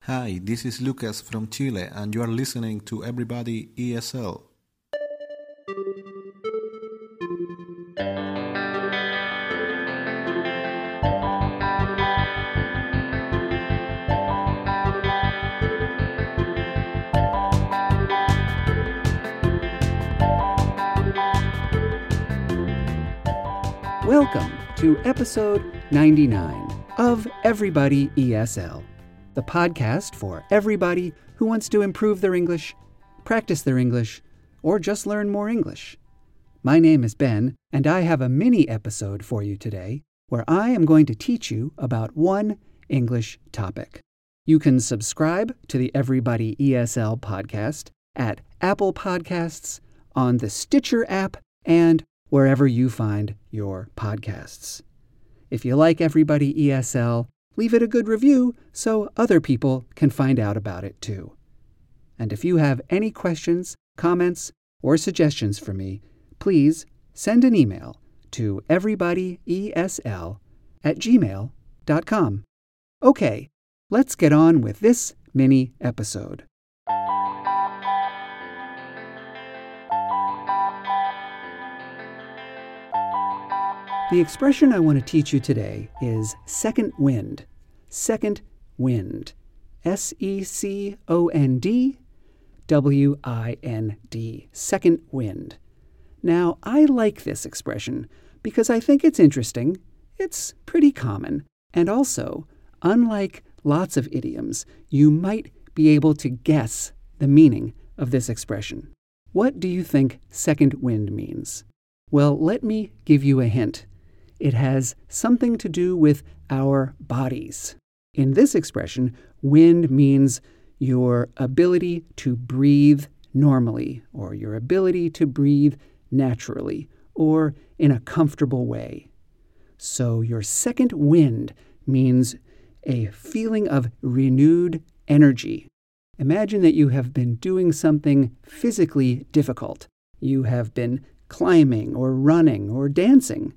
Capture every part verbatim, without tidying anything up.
Hi, this is Lucas from Chile, and you are listening to Everybody E S L. Welcome to episode ninety-nine of Everybody E S L, the podcast for everybody who wants to improve their English, practice their English, or just learn more English. My name is Ben, and I have a mini episode for you today where I am going to teach you about one English topic. You can subscribe to the Everybody E S L podcast at Apple Podcasts, on the Stitcher app, and wherever you find your podcasts. If you like Everybody E S L, leave it a good review so other people can find out about it too. And if you have any questions, comments, or suggestions for me, please send an email to everybodyesl at gmail dot com. Okay, let's get on with this mini episode. The expression I want to teach you today is second wind. Second wind. S E C O N D W I N D. Second wind. Now, I like this expression because I think it's interesting, it's pretty common, and also, unlike lots of idioms, you might be able to guess the meaning of this expression. What do you think second wind means? Well, let me give you a hint. It has something to do with our bodies. In this expression, wind means your ability to breathe normally, or your ability to breathe naturally, or in a comfortable way. So your second wind means a feeling of renewed energy. Imagine that you have been doing something physically difficult. You have been climbing or running or dancing,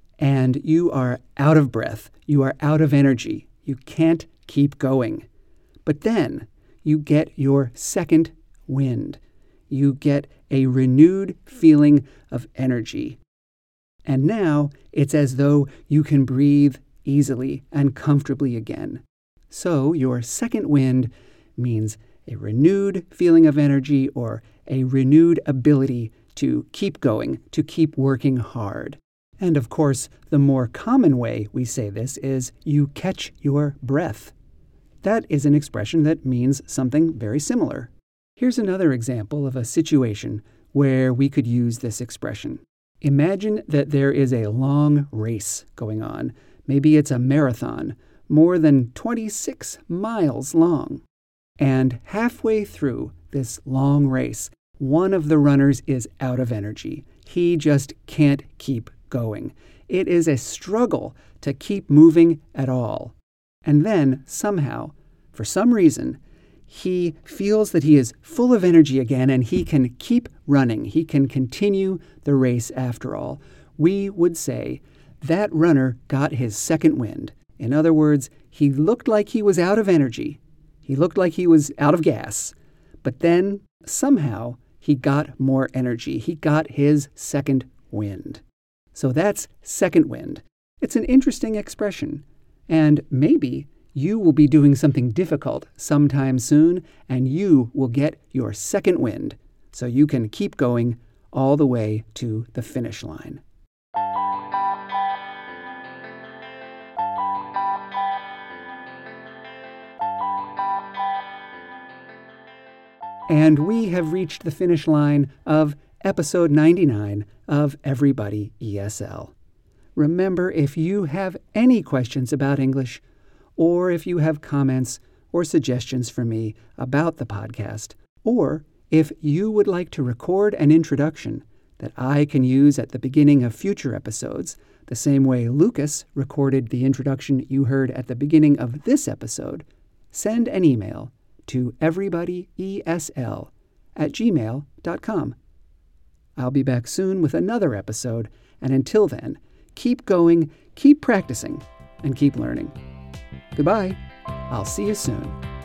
and you are out of breath, you are out of energy, you can't keep going. But then you get your second wind. You get a renewed feeling of energy. And now it's as though you can breathe easily and comfortably again. So your second wind means a renewed feeling of energy or a renewed ability to keep going, to keep working hard. And of course, the more common way we say this is you catch your breath. That is an expression that means something very similar. Here's another example of a situation where we could use this expression. Imagine that there is a long race going on. Maybe it's a marathon, more than twenty-six miles long. And halfway through this long race, one of the runners is out of energy. He just can't keep going. It is a struggle to keep moving at all. And then, somehow, for some reason, he feels that he is full of energy again and he can keep running. He can continue the race after all. We would say that runner got his second wind. In other words, he looked like he was out of energy. He looked like he was out of gas. But then, somehow, he got more energy. He got his second wind. So that's second wind. It's an interesting expression. And maybe you will be doing something difficult sometime soon, and you will get your second wind, so you can keep going all the way to the finish line. And we have reached the finish line of episode ninety-nine of Everybody E S L. Remember, if you have any questions about English, or if you have comments or suggestions for me about the podcast, or if you would like to record an introduction that I can use at the beginning of future episodes, the same way Lucas recorded the introduction you heard at the beginning of this episode, send an email to everybodyesl at gmail dot com. I'll be back soon with another episode, and until then, keep going, keep practicing, and keep learning. Goodbye. I'll see you soon.